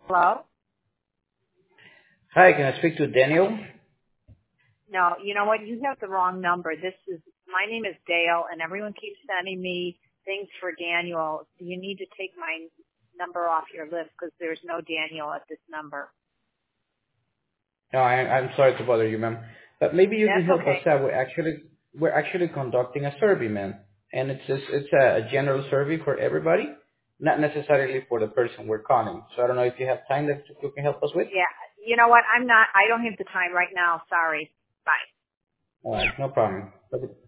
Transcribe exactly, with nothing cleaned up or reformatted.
Hello? Hi, can I speak to Daniel? No, you know what? You have the wrong number. This is, my name is Dale, and everyone keeps sending me things for Daniel. You need to take my number off your list because there's no Daniel at this number. No, I, I'm sorry to bother you, ma'am. But maybe you can That's help us okay. out. We're actually we're actually conducting a survey, ma'am, and it's just, it's a, a general survey for everybody, not necessarily for the person we're calling. So I don't know if you have time that you can help us with. Yeah. You know what? I'm not, I don't have the time right now. Sorry. Bye. All right, no problem.